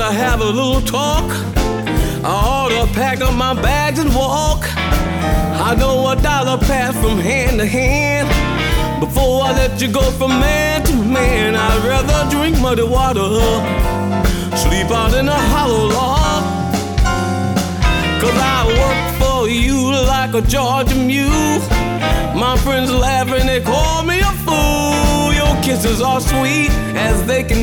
to have a little talk. I ought to pack up my bags and walk. I know a dollar pass from hand to hand. Before I let you go from man to man, I'd rather drink muddy water, sleep out in a hollow log. 'Cause I work for you like a Georgia mule. My friends laugh and they call me a fool. Your kisses are sweet as they can